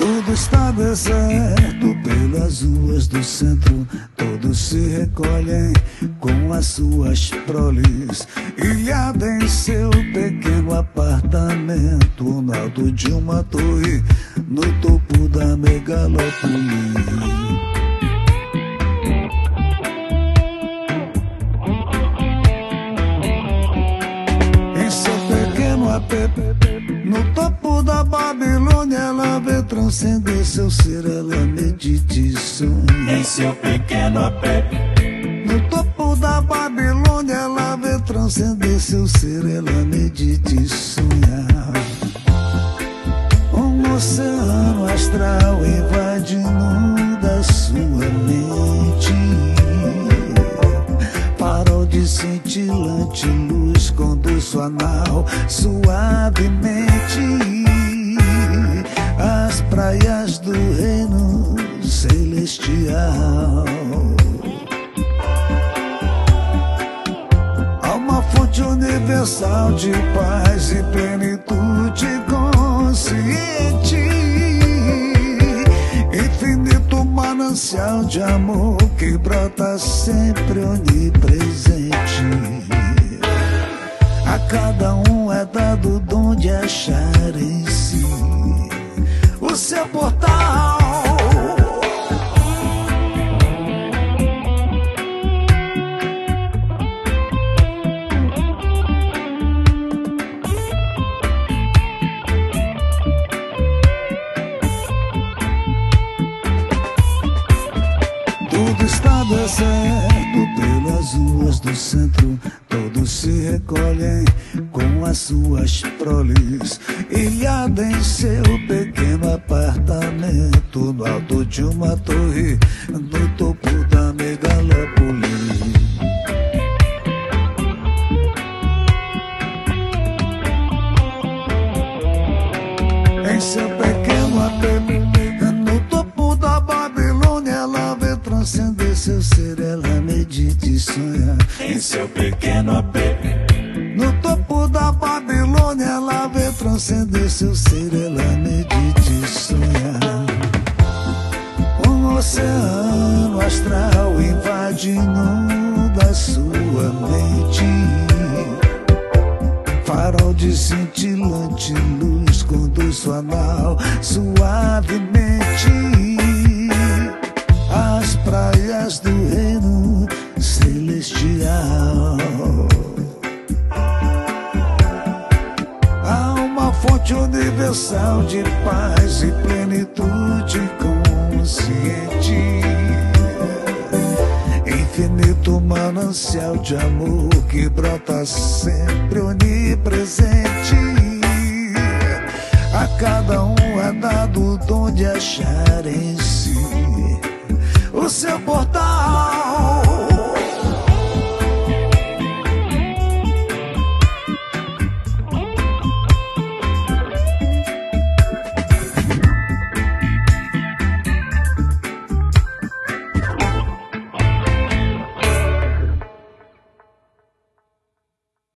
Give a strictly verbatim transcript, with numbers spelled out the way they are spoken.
Tudo está deserto pelas ruas do centro. Todos se recolhem com as suas proles, ilhada em seu pequeno apartamento, no alto de uma torre, no topo da megalópole. Em seu pequeno app, no topo da Babilônia, ela vê transcender seu ser, ela medita e sonha. Em seu pequeno app, no topo da Babilônia, ela vê transcender seu ser, ela medita e sonha. Um oceano astral invadindo da sua mente, farol de cintilante luz conduz sua nau suavemente às praias do reino celestial. Há uma fonte universal de paz e plenitude consciente, infinito manancial de amor que brota sempre onipresente. A cada um é dado o dom de achar em si o seu portal. Tudo está deserto pelas ruas do centro. Todos se recolhem com as suas proles, ilhada em seu pequeno apartamento, no alto de uma torre, no topo da megalópole. Em seu pequeno app, no topo da Babilônia, ela vê transcender seu ser, ela medita e sonha. em seu pequeno app, No topo da Babilônia, ela vê transcender seu ser, ela medita e sonha. Um oceano astral invadindo da sua mente, farol de cintilante luz conduz sua nau suavemente às praias do reino celestial. Há uma fonte universal de paz e plenitude consciente, infinito manancial de amor que brota sempre onipresente. A cada um é dado o dom de achar em si o seu portal.